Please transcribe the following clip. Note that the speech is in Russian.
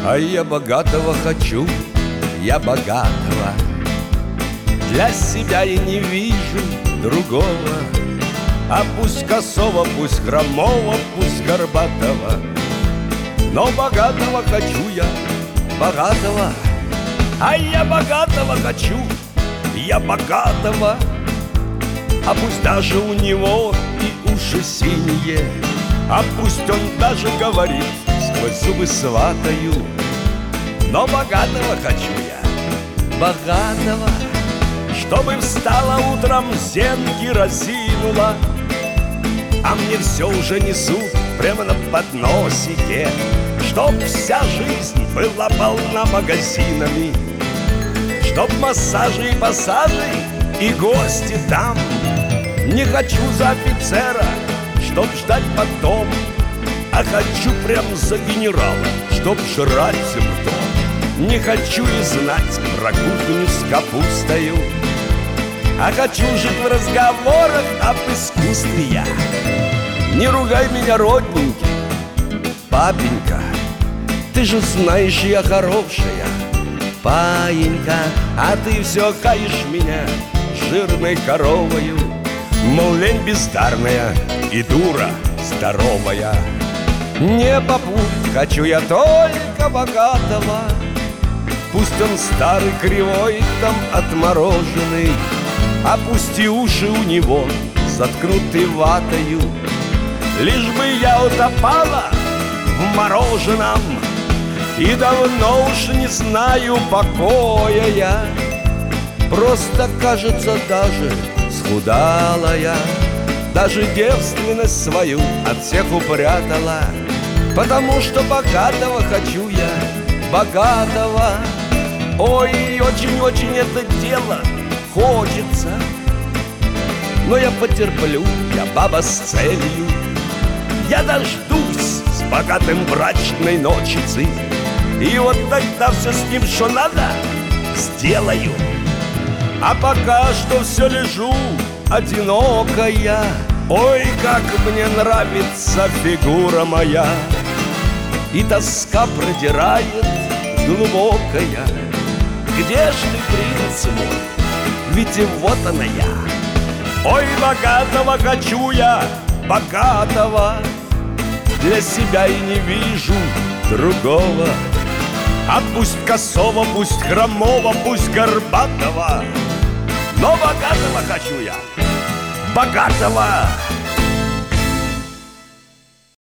А я богатого хочу, я богатого. Для себя я не вижу другого. А пусть косого, пусть хромого, пусть горбатого, но богатого хочу я, богатого. А я богатого хочу, я богатого. А пусть даже у него и уши синие, а пусть он даже говорит сквозь зубы сватаю, но богатого хочу я, богатого. Чтобы встала утром, зенки разинула, а мне все уже несут прямо на подносике. Чтоб вся жизнь была полна магазинами, чтоб массажи и пассажи и гости там. Не хочу за офицера, чтоб ждать потом, а хочу прям за генерала, чтоб жрать ртом. Не хочу и знать про кухню с капустою, а хочу жить в разговорах об искусстве я. Не ругай меня, родненький, папенька, ты же знаешь, я хорошая. Паенька, а ты все каешь меня жирной коровою. Мол, лень бездарная и дура здоровая. Не попу, хочу я только богатого. Пусть он старый, кривой, там отмороженный, а пусть и уши у него заткнуты ватою. Лишь бы я утопала в мороженом, и давно уж не знаю покоя я. Просто, кажется, даже схудала я, даже девственность свою от всех упрятала, потому что богатого хочу я, богатого. Ой, очень-очень это дело хочется, но я потерплю, я баба с целью. Я дождусь с богатым брачной ночицы, и вот тогда все с ним, что надо, сделаю. А пока что все лежу одинокая. Ой, как мне нравится фигура моя, и тоска продирает глубокая. Где ж ты, принц мой? Ведь и вот она я. Ой, богатого хочу я, богатого. Для себя и не вижу другого. А пусть косого, пусть хромого, пусть горбатого, но богатого хочу я, богатого.